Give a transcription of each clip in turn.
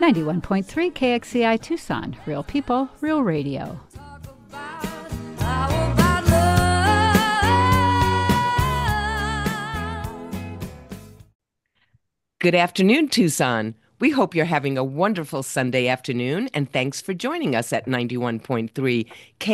91.3 KXCI Tucson. Real people, real radio. Good afternoon, Tucson. We hope you're having a wonderful Sunday afternoon, and thanks for joining us at 91.3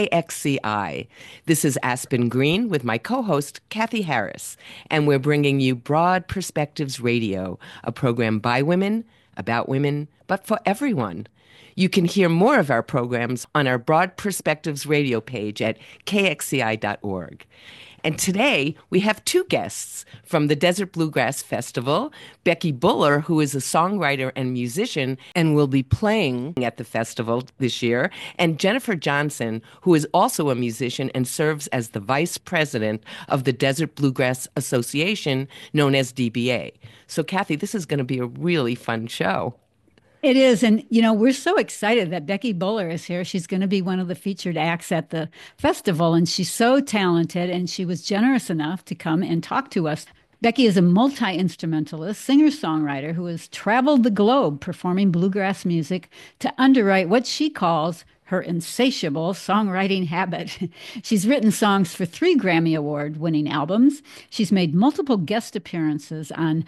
KXCI. This is Aspen Green with my co-host, Kathy Harris, and we're bringing you Broad Perspectives Radio, a program by women, about women, but for everyone. You can hear more of our programs on our Broad Perspectives Radio page at kxci.org. And today, we have two guests from the Desert Bluegrass Festival, Becky Buller, who is a songwriter and musician and will be playing at the festival this year, and Jennifer Johnson, who is also a musician and serves as the vice president of the Desert Bluegrass Association, known as DBA. So, Kathy, this is going to be a really fun show. It is. And, we're so excited that Becky Buller is here. She's going to be one of the featured acts at the festival. And she's so talented. And she was generous enough to come and talk to us. Becky is a multi-instrumentalist, singer-songwriter who has traveled the globe performing bluegrass music to underwrite what she calls her insatiable songwriting habit. She's written songs for 3 Grammy Award-winning albums. She's made multiple guest appearances on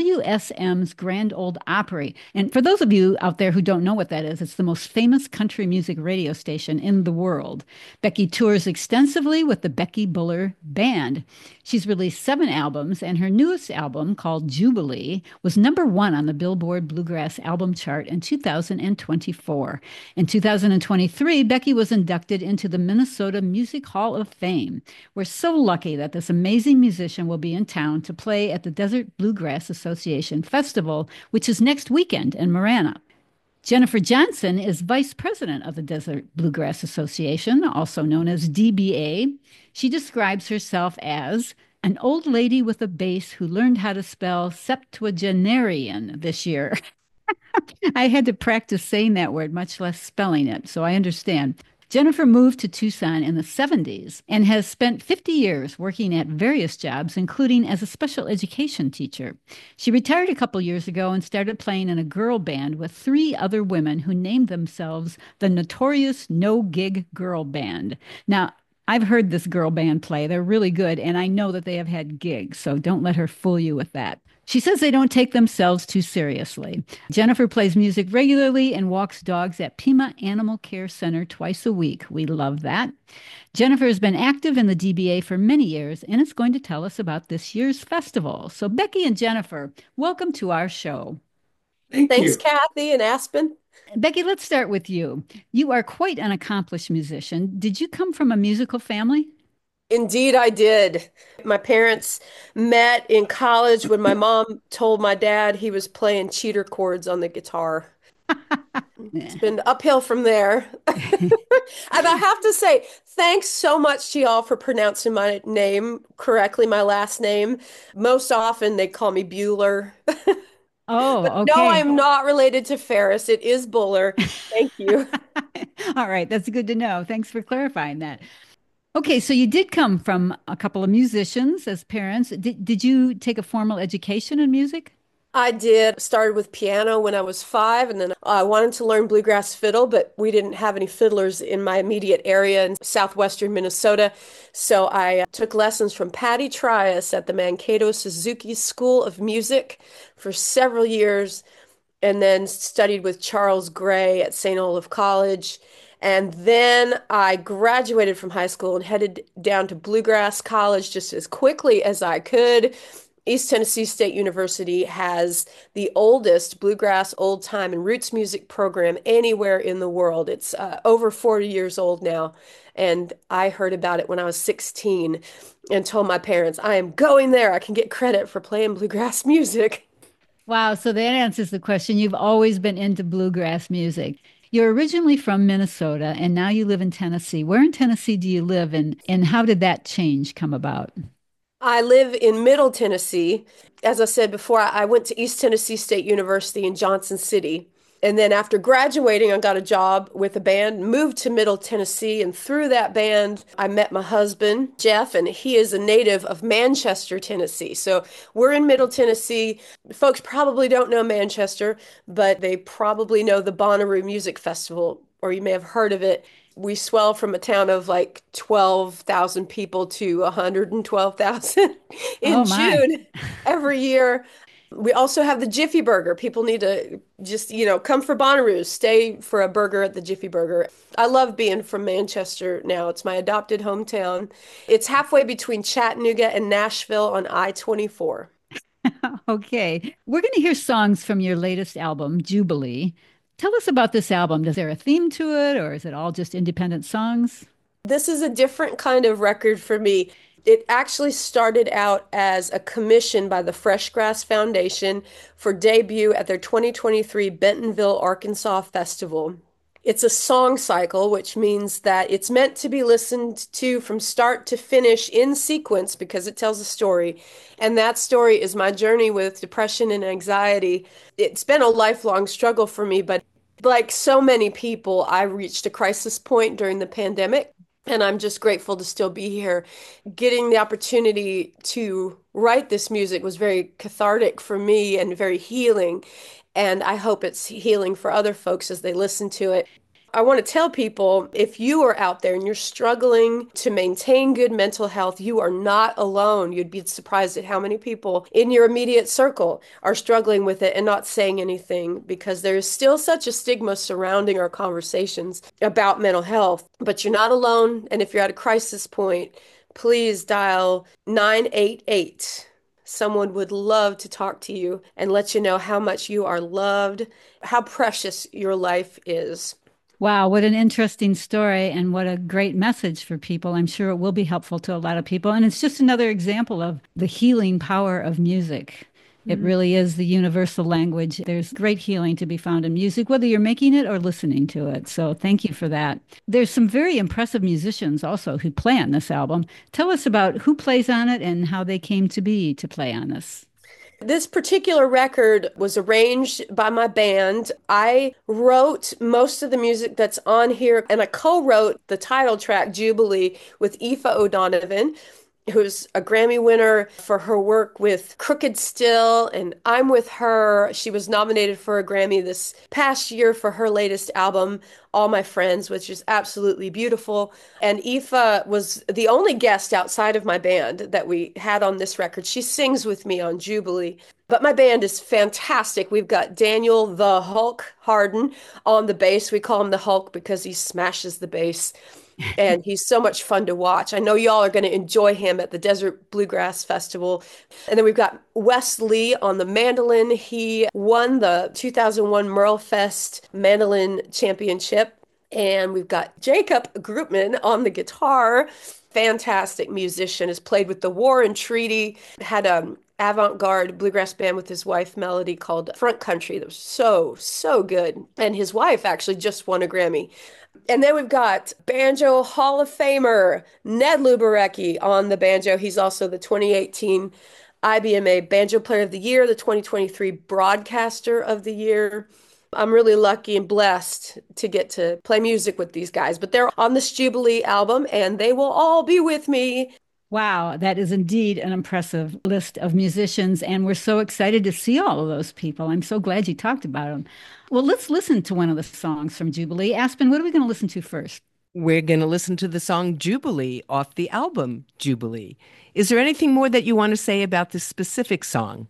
WSM's Grand Ole Opry. And for those of you out there who don't know what that is, it's the most famous country music radio station in the world. Becky tours extensively with the Becky Buller Band. She's released 7 albums, and her newest album, called Jubilee, was #1 on the Billboard Bluegrass Album Chart in 2024. In 2023, Becky was inducted into the Minnesota Music Hall of Fame. We're so lucky that this amazing musician will be in town to play at the Desert Bluegrass Association Festival, which is next weekend in Marana. Jennifer Johnson is vice president of the Desert Bluegrass Association, also known as DBA. She describes herself as an old lady with a bass who learned how to spell septuagenarian this year. I had to practice saying that word, much less spelling it, so I understand. Jennifer moved to Tucson in the 70s and has spent 50 years working at various jobs, including as a special education teacher. She retired a couple years ago and started playing in a girl band with 3 other women who named themselves the Notorious No Gig Girl Band. Now, I've heard this girl band play. They're really good, and I know that they have had gigs, so don't let her fool you with that. She says they don't take themselves too seriously. Jennifer plays music regularly and walks dogs at Pima Animal Care Center twice a week. We love that. Jennifer has been active in the DBA for many years and is going to tell us about this year's festival. So Becky and Jennifer, welcome to our show. Thanks, Kathy and Aspen. Becky, let's start with you. You are quite an accomplished musician. Did you come from a musical family? Indeed, I did. My parents met in college when my mom told my dad he was playing cheater chords on the guitar. It's been uphill from there. And I have to say, thanks so much to y'all for pronouncing my name correctly, my last name. Most often they call me Bueller. Oh, But okay. no, I'm not related to Ferris. It is Buller. Thank you. All right, that's good to know. Thanks for clarifying that. Okay, so you did come from a couple of musicians as parents. Did you take a formal education in music? I did. Started with piano when I was 5, and then I wanted to learn bluegrass fiddle, but we didn't have any fiddlers in my immediate area in southwestern Minnesota. So I took lessons from Patty Trias at the Mankato Suzuki School of Music for several years, and then studied with Charles Gray at St. Olaf College. And then I graduated from high school and headed down to Bluegrass College just as quickly as I could. East Tennessee State University has the oldest bluegrass, old time, and roots music program anywhere in the world. It's over 40 years old now. And I heard about it when I was 16 and told my parents, I am going there. I can get credit for playing bluegrass music. Wow, so that answers the question. You've always been into bluegrass music. You're originally from Minnesota and now you live in Tennessee. Where in Tennessee do you live and how did that change come about? I live in Middle Tennessee. As I said before, I went to East Tennessee State University in Johnson City. And then after graduating, I got a job with a band, moved to Middle Tennessee, and through that band, I met my husband, Jeff, and he is a native of Manchester, Tennessee. So we're in Middle Tennessee. Folks probably don't know Manchester, but they probably know the Bonnaroo Music Festival, or you may have heard of it. We swell from a town of like 12,000 people to 112,000 in Oh my. June every year. We also have the Jiffy Burger. People need to just, come for Bonnaroo, stay for a burger at the Jiffy Burger. I love being from Manchester now. It's my adopted hometown. It's halfway between Chattanooga and Nashville on I-24. Okay. We're going to hear songs from your latest album, Jubilee. Tell us about this album. Is there a theme to it, or is it all just independent songs? This is a different kind of record for me. It actually started out as a commission by the Fresh Grass Foundation for debut at their 2023 Bentonville, Arkansas Festival. It's a song cycle, which means that it's meant to be listened to from start to finish in sequence because it tells a story. And that story is my journey with depression and anxiety. It's been a lifelong struggle for me, but like so many people, I reached a crisis point during the pandemic. And I'm just grateful to still be here. Getting the opportunity to write this music was very cathartic for me and very healing. And I hope it's healing for other folks as they listen to it. I want to tell people if you are out there and you're struggling to maintain good mental health, you are not alone. You'd be surprised at how many people in your immediate circle are struggling with it and not saying anything because there is still such a stigma surrounding our conversations about mental health. But you're not alone. And if you're at a crisis point, please dial 988. Someone would love to talk to you and let you know how much you are loved, how precious your life is. Wow, what an interesting story and what a great message for people. I'm sure it will be helpful to a lot of people. And it's just another example of the healing power of music. It really is the universal language. There's great healing to be found in music, whether you're making it or listening to it. So thank you for that. There's some very impressive musicians also who play on this album. Tell us about who plays on it and how they came to be to play on this. This particular record was arranged by my band. I wrote most of the music that's on here, and I co-wrote the title track, Jubilee, with Aoife O'Donovan, who's a Grammy winner for her work with Crooked Still, and I'm with her. She was nominated for a Grammy this past year for her latest album, All My Friends, which is absolutely beautiful. And Aoife was the only guest outside of my band that we had on this record. She sings with me on Jubilee. But my band is fantastic. We've got Daniel the Hulk Harden on the bass. We call him the Hulk because he smashes the bass. And he's so much fun to watch. I know y'all are going to enjoy him at the Desert Bluegrass Festival. And then we've got Wes Lee on the mandolin. He won the 2001 Merlefest Mandolin Championship. And we've got Jacob Grootman on the guitar. Fantastic musician, has played with the War and Treaty, had a avant-garde bluegrass band with his wife Melody called Front Country that was so good. And his wife actually just won a Grammy. And then we've got Banjo Hall of Famer Ned Luberecki on the banjo. He's also the 2018 IBMA Banjo Player of the Year, the 2023 Broadcaster of the Year. I'm really lucky and blessed to get to play music with these guys, but they're on this Jubilee album and they will all be with me. Wow, that is indeed an impressive list of musicians, and we're so excited to see all of those people. I'm so glad you talked about them. Well, let's listen to one of the songs from Jubilee. Aspen, what are we going to listen to first? We're going to listen to the song Jubilee off the album Jubilee. Is there anything more that you want to say about this specific song?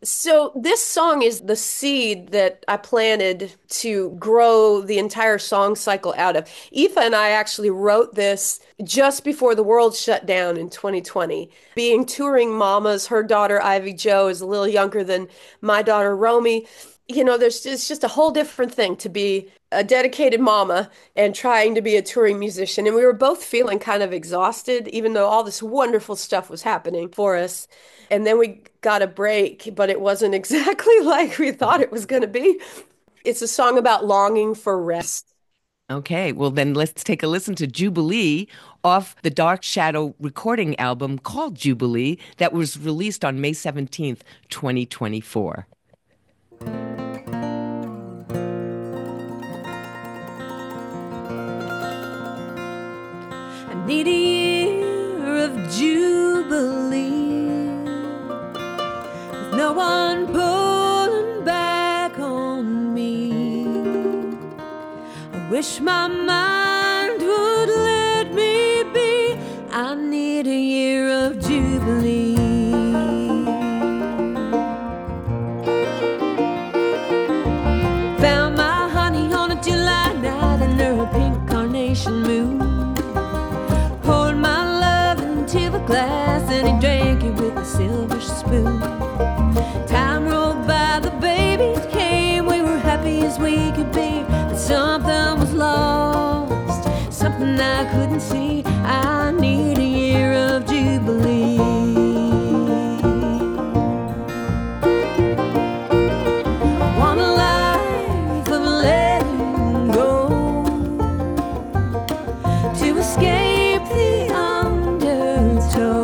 So this song is the seed that I planted to grow the entire song cycle out of. Aoife and I actually wrote this just before the world shut down in 2020. Being touring mamas, her daughter Ivy Jo is a little younger than my daughter Romy. It's just a whole different thing to be a dedicated mama and trying to be a touring musician. And we were both feeling kind of exhausted, even though all this wonderful stuff was happening for us. And then we got a break, but it wasn't exactly like we thought it was going to be. It's a song about longing for rest. Okay, well then let's take a listen to Jubilee off the Dark Shadow recording album called Jubilee that was released on May 17th, 2024. need a year of jubilee, with no one pulling back on me. I wish my mind would let me be. I need a year of jubilee. Found my honey on a July night under a pink carnation moon. Poured my love into a glass and he drank it with a silver spoon. Time rolled by, the babies came, we were happy as we could be. But something was lost, something I couldn't see. I need a year of jubilee. I want a life of letting go, to escape the undertow,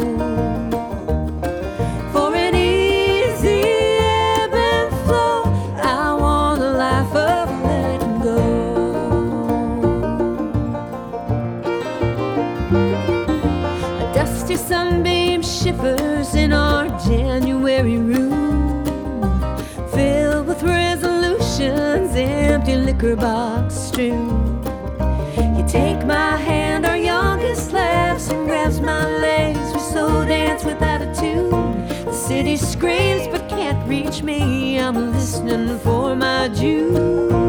for an easy ebb and flow. I want a life of letting go. A dusty sunbeam shivers in our January room, filled with resolutions, empty liquor box strewn. You take my hand, our youngest laughs and grabs my legs. We so dance without a tune. The city screams but can't reach me. I'm listening for my jubilee.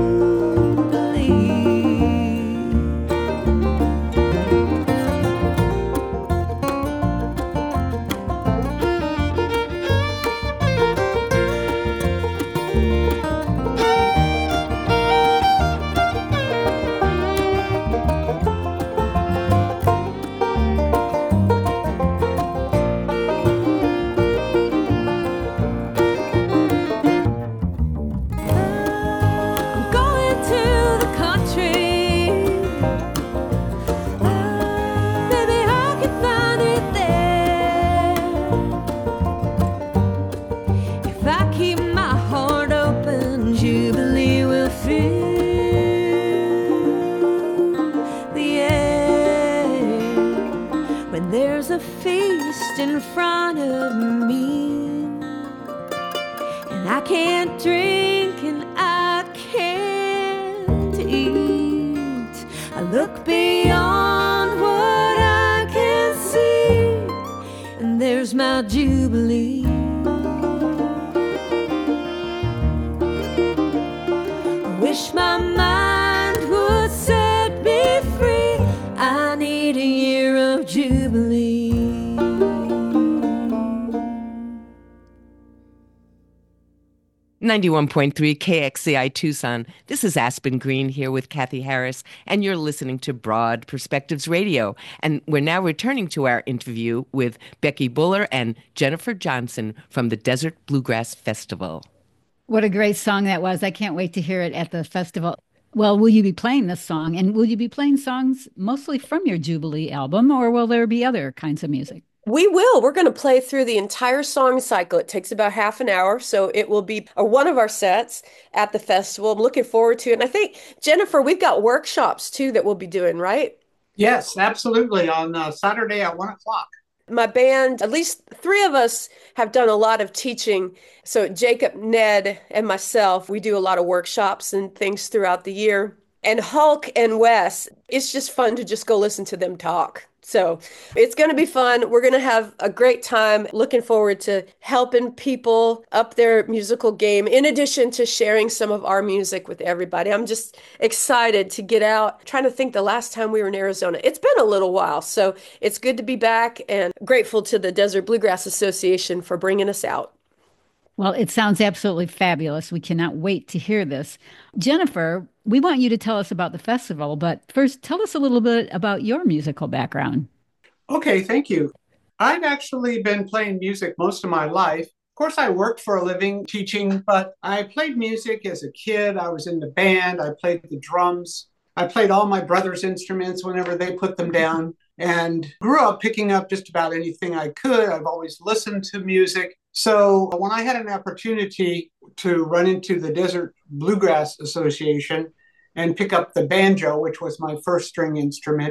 91.3 KXCI Tucson. This is Aspen Green here with Kathy Harris, and you're listening to Broad Perspectives Radio. And we're now returning to our interview with Becky Buller and Jennifer Johnson from the Desert Bluegrass Festival. What a great song that was. I can't wait to hear it at the festival. Well, will you be playing this song? And will you be playing songs mostly from your Jubilee album, or will there be other kinds of music? We will. We're going to play through the entire song cycle. It takes about half an hour, so it will be one of our sets at the festival. I'm looking forward to it. And I think, Jennifer, we've got workshops too that we'll be doing, right? Yes, absolutely. On Saturday at 1 o'clock. My band, at least 3 of us, have done a lot of teaching. So Jacob, Ned, and myself, we do a lot of workshops and things throughout the year. And Hulk and Wes, it's just fun to just go listen to them talk. So it's going to be fun. We're going to have a great time. Looking forward to helping people up their musical game, in addition to sharing some of our music with everybody. I'm just excited to get out. Trying to think the last time we were in Arizona. It's been a little while, so it's good to be back, and grateful to the Desert Bluegrass Association for bringing us out. Well, it sounds absolutely fabulous. We cannot wait to hear this. Jennifer, we want you to tell us about the festival, but first tell us a little bit about your musical background. Okay, thank you. I've actually been playing music most of my life. Of course, I worked for a living teaching, but I played music as a kid. I was in the band. I played the drums. I played all my brother's instruments whenever they put them down, and grew up picking up just about anything I could. I've always listened to music. So when I had an opportunity to run into the Desert Bluegrass Association and pick up the banjo, which was my first string instrument,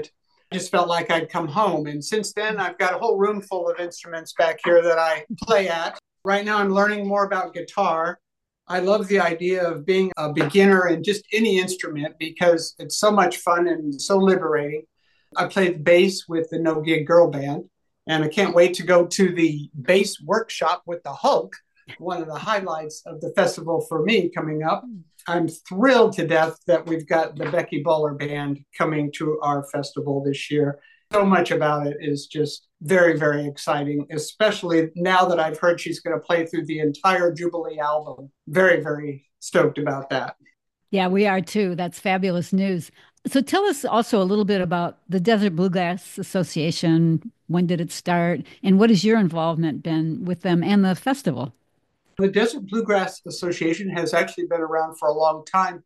I just felt like I'd come home. And since then, I've got a whole room full of instruments back here that I play at. Right now, I'm learning more about guitar. I love the idea of being a beginner in just any instrument because it's so much fun and so liberating. I played bass with the No Gig Girl Band, and I can't wait to go to the bass workshop with the Hulk, one of the highlights of the festival for me coming up. I'm thrilled to death that we've got the Becky Buller Band coming to our festival this year. So much about it is just very, very exciting, especially now that I've heard she's going to play through the entire Jubilee album. Very, very stoked about that. Yeah, we are too. That's fabulous news. So tell us also a little bit about the Desert Bluegrass Association. When did it start? And what has your involvement been with them and the festival? The Desert Bluegrass Association has actually been around for a long time.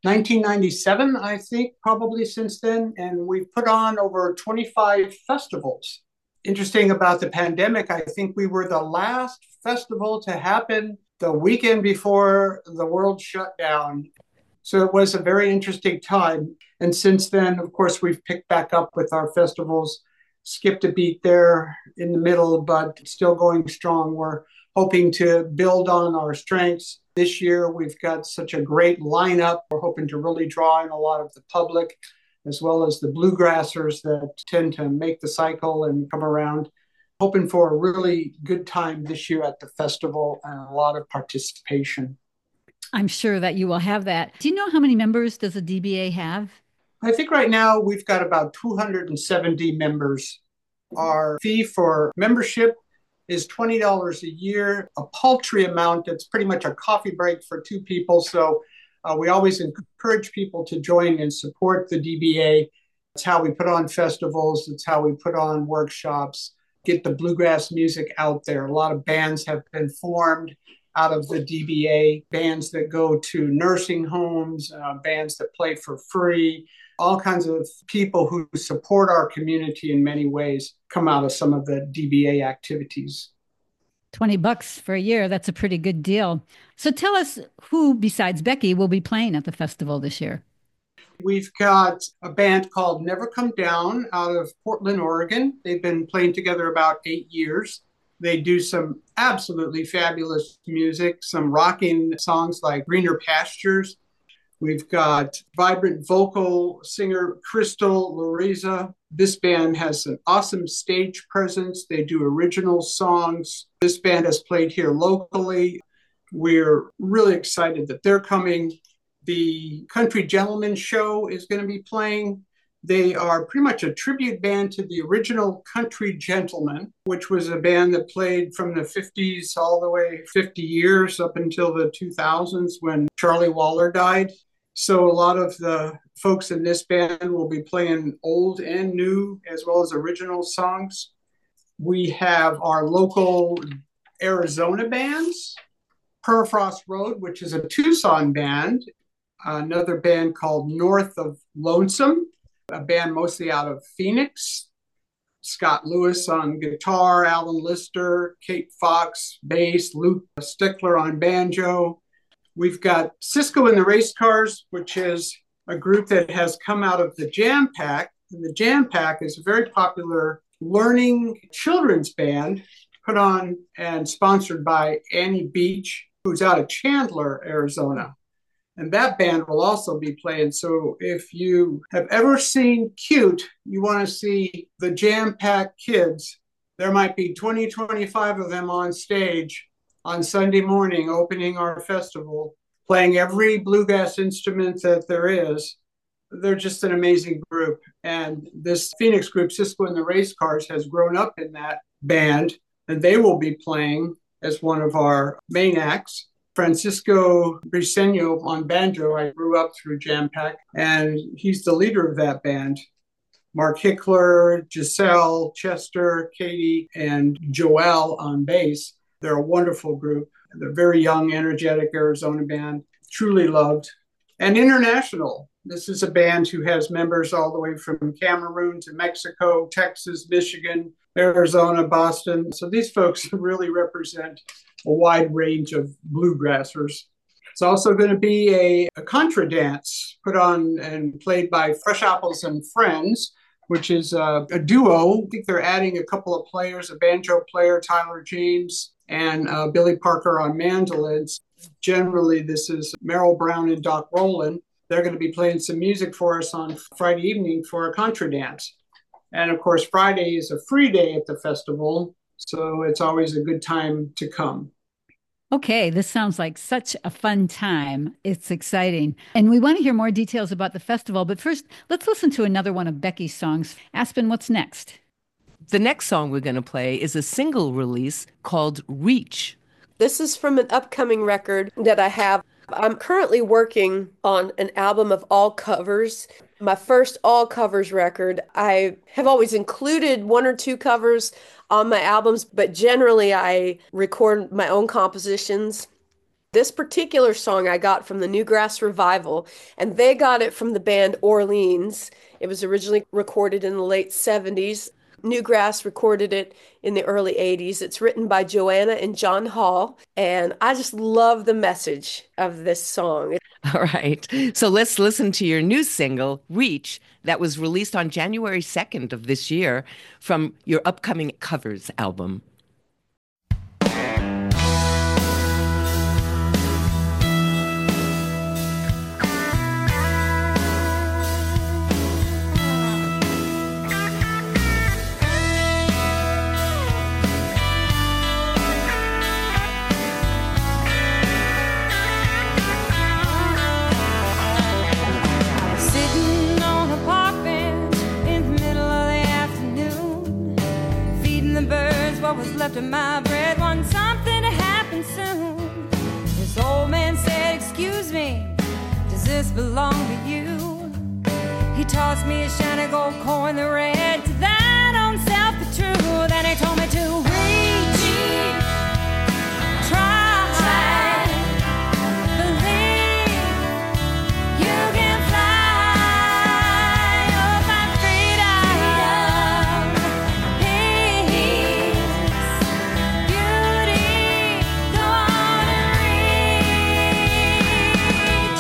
1997, I think, probably since then. And we've put on over 25 festivals. Interesting about the pandemic, I think we were the last festival to happen the weekend before the world shut down. So it was a very interesting time. And since then, of course, we've picked back up with our festivals, skipped a beat there in the middle, but still going strong. We're hoping to build on our strengths. This year, we've got such a great lineup. We're hoping to really draw in a lot of the public, as well as the bluegrassers that tend to make the cycle and come around. Hoping for a really good time this year at the festival and a lot of participation. I'm sure that you will have that. Do you know how many members does the DBA have? I think right now we've got about 270 members. Our fee for membership is $20 a year, a paltry amount. It's pretty much a coffee break for two people. So we always encourage people to join and support the DBA. It's how we put on festivals. It's how we put on workshops, get the bluegrass music out there. A lot of bands have been formed out of the DBA, bands that go to nursing homes, bands that play for free. All kinds of people who support our community in many ways come out of some of the DBA activities. $20 for a year. That's a pretty good deal. So tell us who, besides Becky, will be playing at the festival this year. We've got a band called Never Come Down out of Portland, Oregon. They've been playing together about 8 years. They do some absolutely fabulous music, some rocking songs like Greener Pastures. We've got vibrant vocal singer Crystal Loriza. This band has an awesome stage presence. They do original songs. This band has played here locally. We're really excited that they're coming. The Country Gentlemen Show is going to be playing. They are pretty much a tribute band to the original Country Gentlemen, which was a band that played from the 50s all the way 50 years up until the 2000s when Charlie Waller died. So a lot of the folks in this band will be playing old and new as well as original songs. We have our local Arizona bands, Permafrost Road, which is a Tucson band, another band called North of Lonesome, a band mostly out of Phoenix. Scott Lewis on guitar, Alan Lister, Kate Fox, bass, Luke Stickler on banjo. We've got Cisco and the Race Cars, which is a group that has come out of the Jam Pack. And the Jam Pack is a very popular learning children's band put on and sponsored by Annie Beach, who's out of Chandler, Arizona. And that band will also be playing. So if you have ever seen Cute, you want to see the Jam Pack Kids, there might be 20, 25 of them on stage on Sunday morning, opening our festival, playing every bluegrass instrument that there is. They're just an amazing group. And this Phoenix group, Cisco and the Race Cars, has grown up in that band, and they will be playing as one of our main acts. Francisco Briseño on banjo. I grew up through Jam Pack, and he's the leader of that band. Mark Hickler, Giselle, Chester, Katie, and Joelle on bass. They're a wonderful group. They're a very young, energetic Arizona band, truly loved. And international. This is a band who has members all the way from Cameroon to Mexico, Texas, Michigan, Arizona, Boston. So these folks really represent a wide range of bluegrassers. It's also going to be a contra dance put on and played by Fresh Apples and Friends, which is a duo. I think they're adding a couple of players, a banjo player, Tyler James, and Billy Parker on mandolins. Generally, this is Merrill Brown and Doc Rowland. They're going to be playing some music for us on Friday evening for a contra dance. And of course, Friday is a free day at the festival, so it's always a good time to come. Okay, this sounds like such a fun time. It's exciting. And we want to hear more details about the festival. But first, let's listen to another one of Becky's songs. Aspen, what's next? The next song we're going to play is a single release called Reach. This is from an upcoming record that I have. I'm currently working on an album of all covers. My first all covers record. I have always included one or two covers on my albums, but generally I record my own compositions. This particular song I got from the Newgrass Revival, and they got it from the band Orleans. It was originally recorded in the late 70s. Newgrass recorded it in the early 80s. It's written by Joanna and John Hall, and I just love the message of this song. All right. So let's listen to your new single, Reach, that was released on January 2nd of this year from your upcoming covers album. What was left of my bread, want something to happen soon. This old man said, excuse me, does this belong to you? He tossed me a shiny gold coin, the red to thine own self be true. Then he told me to reach, try, believe you can fly. Oh, find freedom, peace, beauty, go on and reach.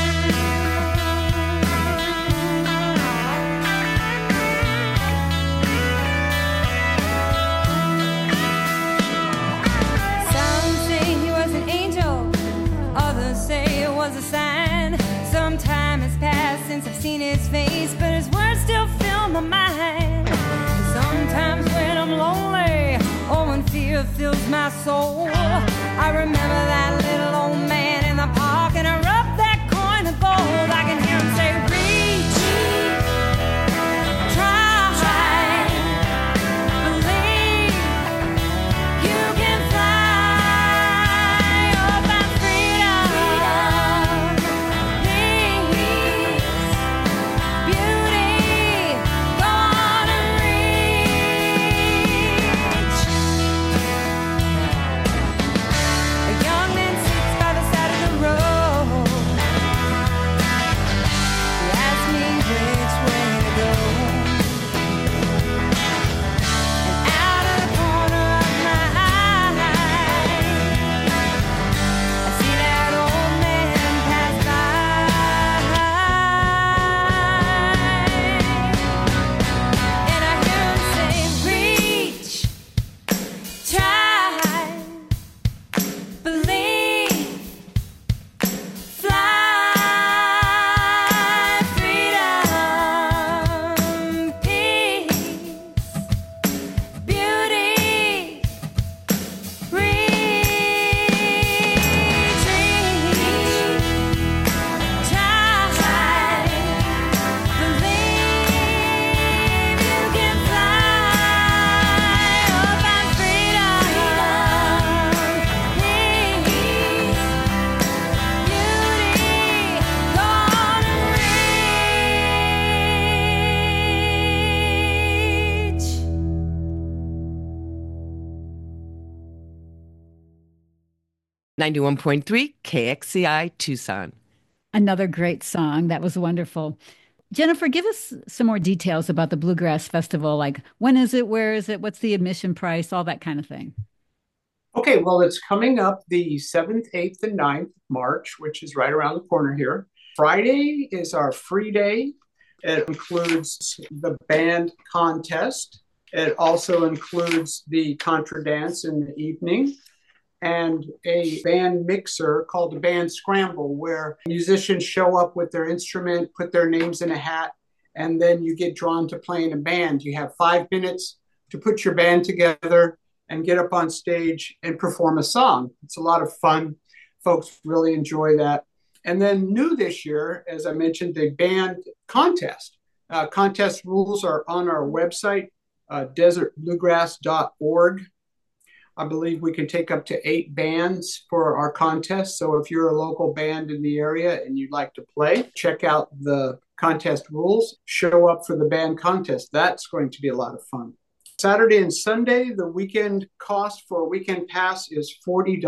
Some say he was an angel, others say it was a sign. Some time has passed since I've seen his face, but his words still fill my mind. Sometimes when I'm lonely, or when fear fills my soul, I remember that little old man in the park, and I rub that coin of gold. I can hear him say, reach, try, believe you can fly. Oh, find freedom, peace, beauty, go on and reach. A young man sits by the side of the road. He asks me which way to go. And out of the corner of my eye, I see that old man pass by. And I hear him say, reach, try, believe, fly, freedom, peace, beauty, reach, try, believe you can fly. Oh, find freedom, peace, beauty, go on and reach. 91.3 KXCI Tucson. Another great song. That was wonderful. Jennifer, give us some more details about the Bluegrass Festival. Like, when is it? Where is it? What's the admission price? All that kind of thing. Okay, well, it's coming up the 7th, 8th, and 9th of March, which is right around the corner here. Friday is our free day. It includes the band contest. It also includes the contra dance in the evening and a band mixer called the band scramble, where musicians show up with their instrument, put their names in a hat, and then you get drawn to play in a band. You have 5 minutes to put your band together and get up on stage and perform a song. It's a lot of fun. Folks really enjoy that. And then new this year, as I mentioned, the band contest. Contest rules are on our website, desertbluegrass.org. I believe we can take up to 8 bands for our contest. So if you're a local band in the area and you'd like to play, check out the contest rules, show up for the band contest. That's going to be a lot of fun. Saturday and Sunday, the weekend cost for a weekend pass is $40,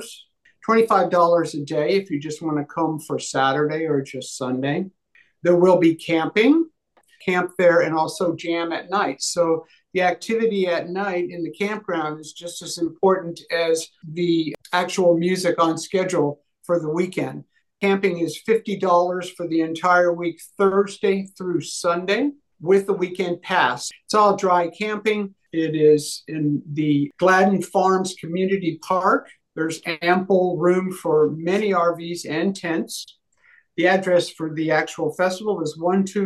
$25 a day if you just want to come for Saturday or just Sunday. There will be camping, camp there, and also jam at night. So the activity at night in the campground is just as important as the actual music on schedule for the weekend. Camping is $50 for the entire week, Thursday through Sunday, with the weekend pass. It's all dry camping. It is in the Gladden Farms Community Park. There's ample room for many RVs and tents. The address for the actual festival is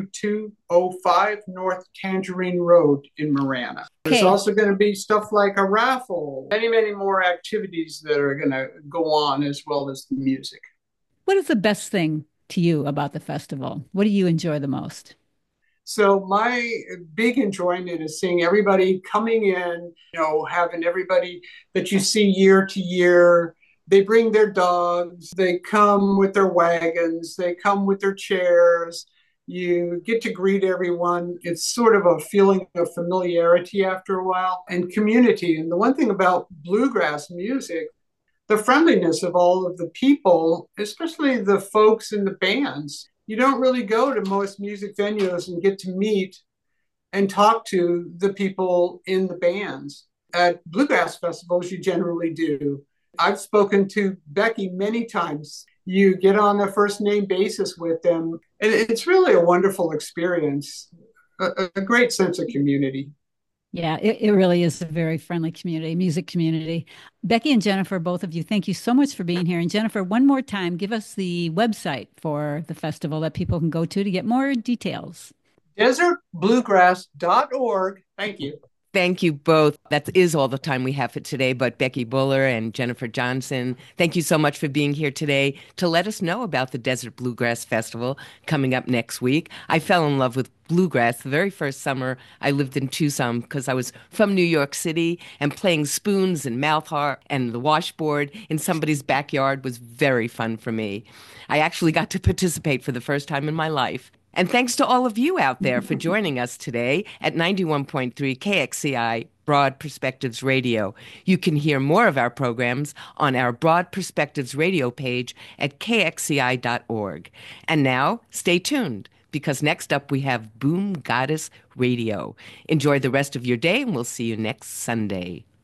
12205 North Tangerine Road in Marana. There's also going to be stuff like a raffle, many, many more activities that are going to go on, as well as the music. What is the best thing to you about the festival? What do you enjoy the most? So my big enjoyment is seeing everybody coming in, having everybody that you see year to year. They bring their dogs, they come with their wagons, they come with their chairs. You get to greet everyone. It's sort of a feeling of familiarity after a while and community. And the one thing about bluegrass music, the friendliness of all of the people, especially the folks in the bands. You don't really go to most music venues and get to meet and talk to the people in the bands. At bluegrass festivals, you generally do. I've spoken to Becky many times. You get on a first name basis with them, and it's really a wonderful experience, a great sense of community. Yeah, it really is a very friendly community, music community. Becky and Jennifer, both of you, thank you so much for being here. And Jennifer, one more time, give us the website for the festival that people can go to get more details. desertbluegrass.org. Thank you. Thank you both. That is all the time we have for today, but Becky Buller and Jennifer Johnson, thank you so much for being here today to let us know about the Desert Bluegrass Festival coming up next week. I fell in love with bluegrass the very first summer I lived in Tucson because I was from New York City, and playing spoons and mouth harp and the washboard in somebody's backyard was very fun for me. I actually got to participate for the first time in my life. And thanks to all of you out there for joining us today at 91.3 KXCI Broad Perspectives Radio. You can hear more of our programs on our Broad Perspectives Radio page at kxci.org. And now, stay tuned, because next up we have Boom Goddess Radio. Enjoy the rest of your day, and we'll see you next Sunday.